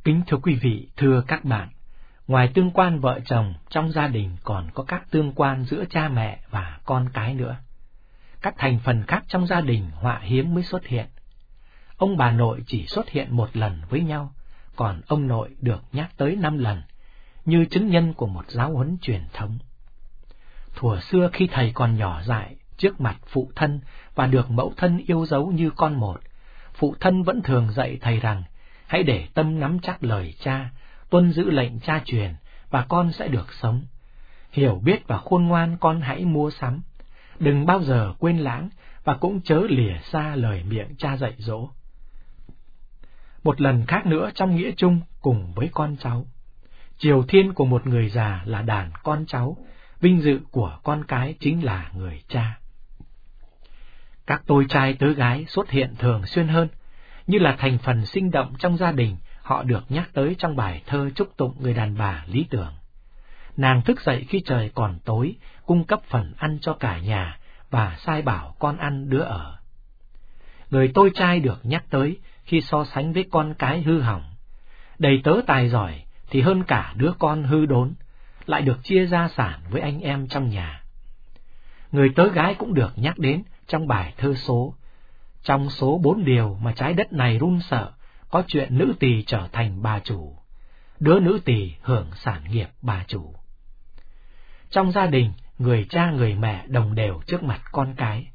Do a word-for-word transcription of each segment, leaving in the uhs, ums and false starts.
Kính thưa quý vị, thưa các bạn, ngoài tương quan vợ chồng trong gia đình còn có các tương quan giữa cha mẹ và con cái nữa. Các thành phần khác trong gia đình họa hiếm mới xuất hiện. Ông bà nội chỉ xuất hiện một lần với nhau, còn ông nội được nhắc tới năm lần, như chứng nhân của một giáo huấn truyền thống. Thuở xưa khi thầy còn nhỏ dại trước mặt phụ thân và được mẫu thân yêu dấu như con một, phụ thân vẫn thường dạy thầy rằng hãy để tâm nắm chắc lời cha, tuân giữ lệnh cha truyền, và con sẽ được sống. Hiểu biết và khôn ngoan con hãy mua sắm, đừng bao giờ quên lãng, và cũng chớ lìa xa lời miệng cha dạy dỗ. Một lần khác nữa trong nghĩa chung cùng với con cháu, triều thiên của một người già là đàn con cháu, vinh dự của con cái chính là người cha. Các tôi trai tớ gái xuất hiện thường xuyên hơn, như là thành phần sinh động trong gia đình. Họ được nhắc tới trong bài thơ chúc tụng người đàn bà lý tưởng. Nàng thức dậy khi trời còn tối, cung cấp phần ăn cho cả nhà, và sai bảo con ăn đứa ở. Người tôi trai được nhắc tới khi so sánh với con cái hư hỏng. Đầy tớ tài giỏi thì hơn cả đứa con hư đốn, lại được chia gia sản với anh em trong nhà. Người tớ gái cũng được nhắc đến trong bài thơ số. Trong số bốn điều mà trái đất này run sợ, có chuyện nữ tỳ trở thành bà chủ, đứa nữ tỳ hưởng sản nghiệp bà chủ. Trong gia đình, người cha người mẹ đồng đều trước mặt con cái.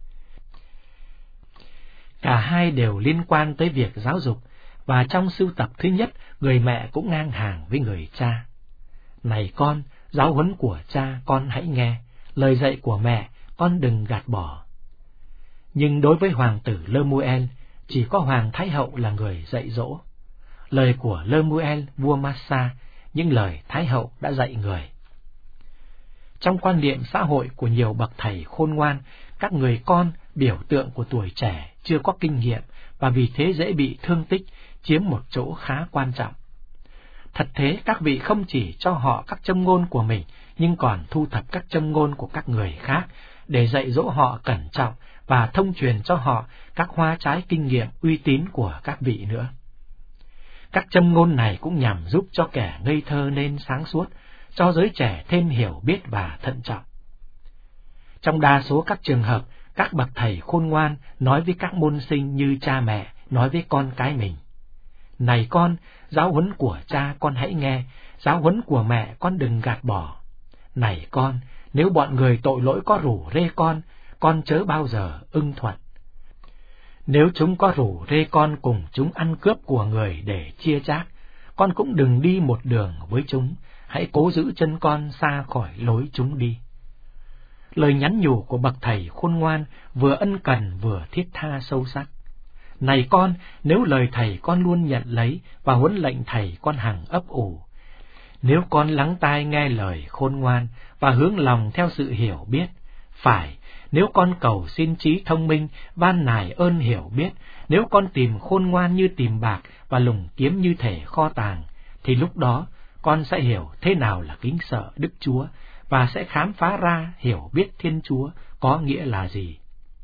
Cả hai đều liên quan tới việc giáo dục, và trong sưu tập thứ nhất, người mẹ cũng ngang hàng với người cha. Này con, giáo huấn của cha con hãy nghe, lời dạy của mẹ con đừng gạt bỏ. Nhưng đối với hoàng tử Lemuel, chỉ có hoàng thái hậu là người dạy dỗ. Lời của Lemuel vua Massa, những lời thái hậu đã dạy người. Trong quan niệm xã hội của nhiều bậc thầy khôn ngoan, các người con biểu tượng của tuổi trẻ chưa có kinh nghiệm, và vì thế dễ bị thương tích, chiếm một chỗ khá quan trọng. Thật thế, các vị không chỉ cho họ các châm ngôn của mình, nhưng còn thu thập các châm ngôn của các người khác, để dạy dỗ họ cẩn trọng và thông truyền cho họ các hoa trái kinh nghiệm uy tín của các vị nữa. Các châm ngôn này cũng nhằm giúp cho kẻ ngây thơ nên sáng suốt, cho giới trẻ thêm hiểu biết và thận trọng. Trong đa số các trường hợp, các bậc thầy khôn ngoan nói với các môn sinh như cha mẹ nói với con cái mình: Này con, giáo huấn của cha con hãy nghe, giáo huấn của mẹ con đừng gạt bỏ. Này con, nếu bọn người tội lỗi có rủ rê con, con chớ bao giờ ưng thuận. Nếu chúng có rủ rê con cùng chúng ăn cướp của người để chia chác, con cũng đừng đi một đường với chúng, hãy cố giữ chân con xa khỏi lối chúng đi. Lời nhắn nhủ của bậc thầy khôn ngoan vừa ân cần vừa thiết tha sâu sắc. Này con, nếu lời thầy con luôn nhận lấy và huấn lệnh thầy con hằng ấp ủ, nếu con lắng tai nghe lời khôn ngoan và hướng lòng theo sự hiểu biết, phải, nếu con cầu xin trí thông minh, van nài ơn hiểu biết, nếu con tìm khôn ngoan như tìm bạc và lùng kiếm như thể kho tàng, thì lúc đó con sẽ hiểu thế nào là kính sợ Đức Chúa, và sẽ khám phá ra hiểu biết Thiên Chúa có nghĩa là gì.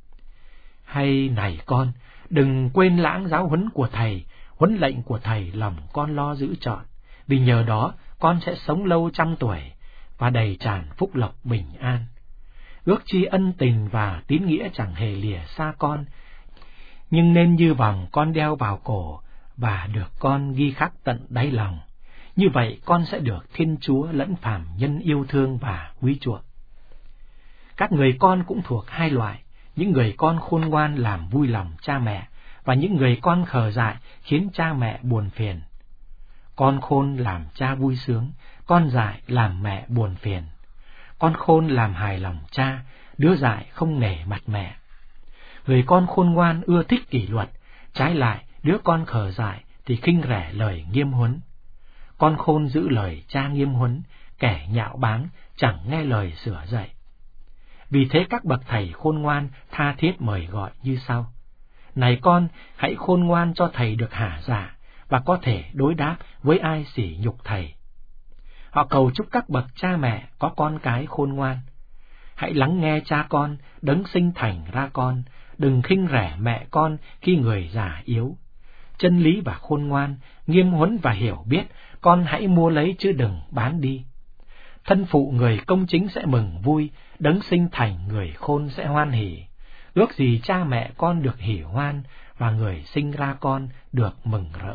Hay này con, đừng quên lãng giáo huấn của thầy, huấn lệnh của thầy lòng con lo giữ trọn, vì nhờ đó con sẽ sống lâu trăm tuổi và đầy tràn phúc lộc bình an. Ước chi ân tình và tín nghĩa chẳng hề lìa xa con, nhưng nên như vòng con đeo vào cổ và được con ghi khắc tận đáy lòng. Như vậy con sẽ được Thiên Chúa lẫn phàm nhân yêu thương và quý chuộng. Các người con cũng thuộc hai loại: những người con khôn ngoan làm vui lòng cha mẹ, và những người con khờ dại khiến cha mẹ buồn phiền. Con khôn làm cha vui sướng, con dại làm mẹ buồn phiền. Con khôn làm hài lòng cha, đứa dại không nể mặt mẹ. Người con khôn ngoan ưa thích kỷ luật, trái lại đứa con khờ dại thì khinh rẻ lời nghiêm huấn. Con khôn giữ lời cha nghiêm huấn, kẻ nhạo báng chẳng nghe lời sửa dạy. Vì thế các bậc thầy khôn ngoan tha thiết mời gọi như sau: Này con, hãy khôn ngoan cho thầy được hả dạ, và có thể đối đáp với ai sỉ nhục thầy. Họ cầu chúc các bậc cha mẹ có con cái khôn ngoan. Hãy lắng nghe cha con, đấng sinh thành ra con, đừng khinh rẻ mẹ con khi người già yếu. chân lý và khôn ngoan, nghiêm huấn và hiểu biết, con hãy mua lấy chứ đừng bán đi. Thân phụ người công chính sẽ mừng vui, đấng sinh thành người khôn sẽ hoan hỉ. Ước gì cha mẹ con được hỉ hoan, và người sinh ra con được mừng rỡ.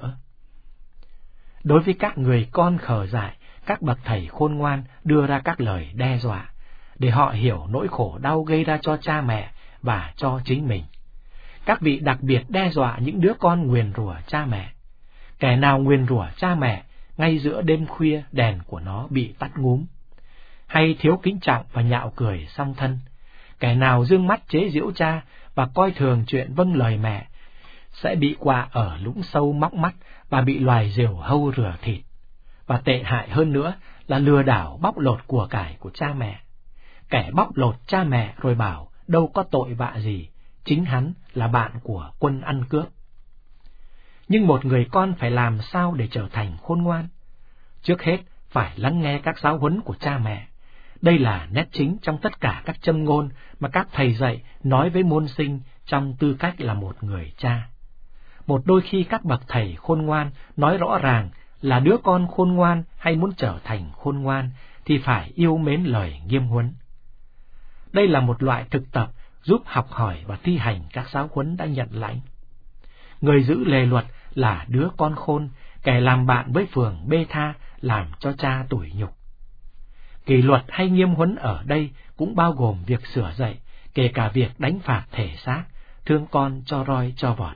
Đối với các người con khờ dại, các bậc thầy khôn ngoan đưa ra các lời đe dọa, để họ hiểu nỗi khổ đau gây ra cho cha mẹ và cho chính mình. Các vị đặc biệt đe dọa những đứa con nguyền rủa cha mẹ. Kẻ nào nguyền rủa cha mẹ, ngay giữa đêm khuya đèn của nó bị tắt ngúm. Hay thiếu kính trọng và nhạo cười song thân. Kẻ nào dương mắt chế giễu cha và coi thường chuyện vâng lời mẹ, sẽ bị quạ ở lũng sâu móc mắt và bị loài diều hâu rửa thịt. Và tệ hại hơn nữa là lừa đảo bóc lột của cải của cha mẹ. Kẻ bóc lột cha mẹ rồi bảo đâu có tội vạ gì, chính hắn là bạn của quân ăn cướp. Nhưng một người con phải làm sao để trở thành khôn ngoan? Trước hết phải lắng nghe các giáo huấn của cha mẹ. Đây là nét chính trong tất cả các châm ngôn mà các thầy dạy nói với môn sinh trong tư cách là một người cha. Một đôi khi các bậc thầy khôn ngoan nói rõ ràng là đứa con khôn ngoan hay muốn trở thành khôn ngoan thì phải yêu mến lời nghiêm huấn. Đây là một loại thực tập giúp học hỏi và thi hành các giáo huấn đã nhận lãnh. Người giữ lề luật là đứa con khôn, kẻ làm bạn với phường bê tha làm cho cha tủi nhục. Kỷ luật hay nghiêm huấn ở đây cũng bao gồm việc sửa dạy, kể cả việc đánh phạt thể xác, thương con cho roi cho vọt.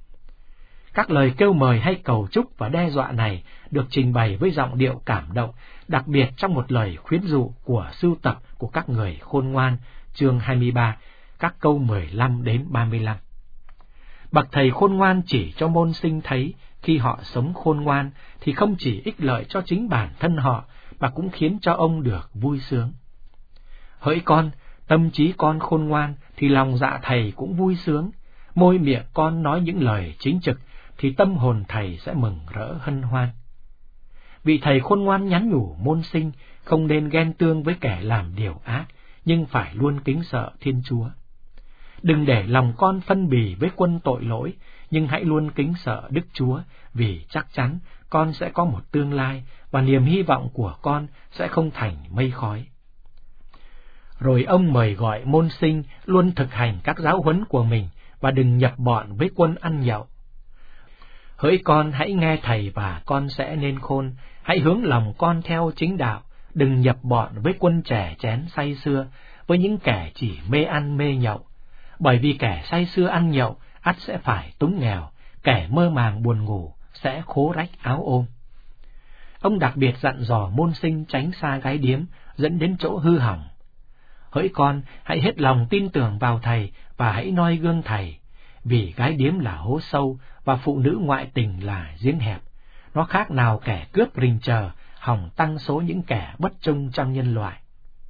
Các lời kêu mời hay cầu chúc và đe dọa này được trình bày với giọng điệu cảm động, đặc biệt trong một lời khuyến dụ của sưu tập của các người khôn ngoan, chương hai mươi ba, các câu mười lăm đến ba mươi lăm. Bậc thầy khôn ngoan chỉ cho môn sinh thấy khi họ sống khôn ngoan thì không chỉ ích lợi cho chính bản thân họ mà cũng khiến cho ông được vui sướng. Hỡi con, tâm trí con khôn ngoan thì lòng dạ thầy cũng vui sướng, môi miệng con nói những lời chính trực thì tâm hồn thầy sẽ mừng rỡ hân hoan. Vị thầy khôn ngoan nhắn nhủ môn sinh không nên ghen tương với kẻ làm điều ác, nhưng phải luôn kính sợ Thiên Chúa. Đừng để lòng con phân bì với quân tội lỗi, nhưng hãy luôn kính sợ Đức Chúa, vì chắc chắn con sẽ có một tương lai và niềm hy vọng của con sẽ không thành mây khói. Rồi ông mời gọi môn sinh luôn thực hành các giáo huấn của mình và đừng nhập bọn với quân ăn nhậu. Hỡi con, hãy nghe thầy và con sẽ nên khôn, hãy hướng lòng con theo chính đạo, đừng nhập bọn với quân trẻ chén say sưa, với những kẻ chỉ mê ăn mê nhậu. Bởi vì kẻ say sưa ăn nhậu, ắt sẽ phải túng nghèo, kẻ mơ màng buồn ngủ sẽ khố rách áo ôm. Ông đặc biệt dặn dò môn sinh tránh xa gái điếm, dẫn đến chỗ hư hỏng. Hỡi con, hãy hết lòng tin tưởng vào thầy và hãy noi gương thầy, vì gái điếm là hố sâu và phụ nữ ngoại tình là giếng hẹp. Nó khác nào kẻ cướp rình chờ, hòng tăng số những kẻ bất trung trong nhân loại.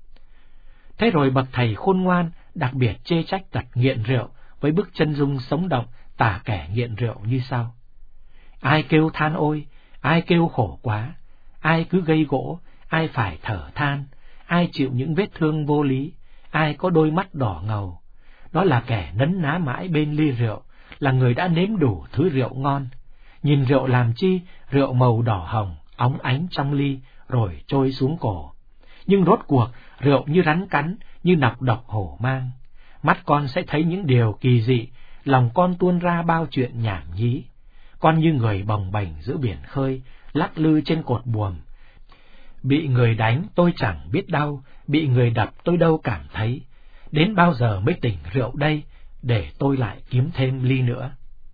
Thế rồi bậc thầy khôn ngoan đặc biệt chê trách tật nghiện rượu với bức chân dung sống động tả kẻ nghiện rượu như sau: ai kêu than ôi, ai kêu khổ quá, ai cứ gây gỗ, ai phải thở than, ai chịu những vết thương vô lý, ai có đôi mắt đỏ ngầu. Đó là kẻ nấn ná mãi bên ly rượu, là người đã nếm đủ thứ rượu ngon. Nhìn rượu làm chi, rượu màu đỏ hồng, óng ánh trong ly, rồi trôi xuống cổ. Nhưng rốt cuộc, rượu như rắn cắn, như nọc độc hổ mang. Mắt con sẽ thấy những điều kỳ dị, lòng con tuôn ra bao chuyện nhảm nhí. Con như người bồng bềnh giữa biển khơi, lắc lư trên cột buồm. Bị người đánh tôi chẳng biết đau, bị người đập tôi đâu cảm thấy. Đến bao giờ mới tỉnh rượu đây, để tôi lại kiếm thêm ly nữa.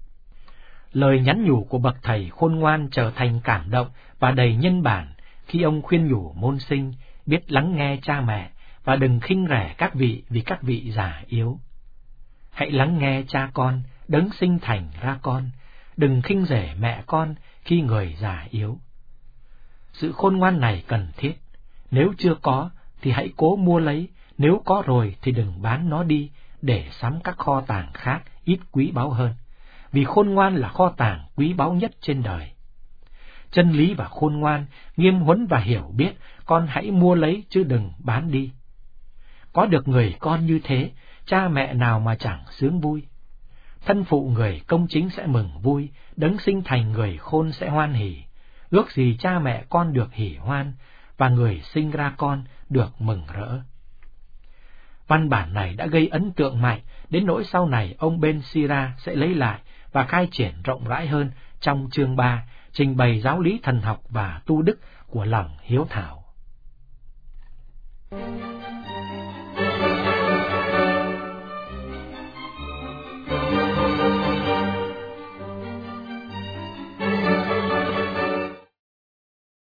Lời nhắn nhủ của bậc thầy khôn ngoan trở thành cảm động và đầy nhân bản khi ông khuyên nhủ môn sinh biết lắng nghe cha mẹ và đừng khinh rẻ các vị vì các vị già yếu. Hãy lắng nghe cha con, đấng sinh thành ra con, đừng khinh rẻ mẹ con khi người già yếu. Sự khôn ngoan này cần thiết, nếu chưa có thì hãy cố mua lấy, nếu có rồi thì đừng bán nó đi để sắm các kho tàng khác ít quý báu hơn, vì khôn ngoan là kho tàng quý báu nhất trên đời. Chân lý và khôn ngoan, nghiêm huấn và hiểu biết, con hãy mua lấy chứ đừng bán đi. Có được người con như thế, cha mẹ nào mà chẳng sướng vui. thân phụ người công chính sẽ mừng vui, đấng sinh thành người khôn sẽ hoan hỉ. Ước gì cha mẹ con được hỉ hoan, và người sinh ra con được mừng rỡ. Văn bản này đã gây ấn tượng mạnh, đến nỗi sau này ông Ben Sira sẽ lấy lại và khai triển rộng rãi hơn trong chương ba, trình bày giáo lý thần học và tu đức của lòng hiếu thảo.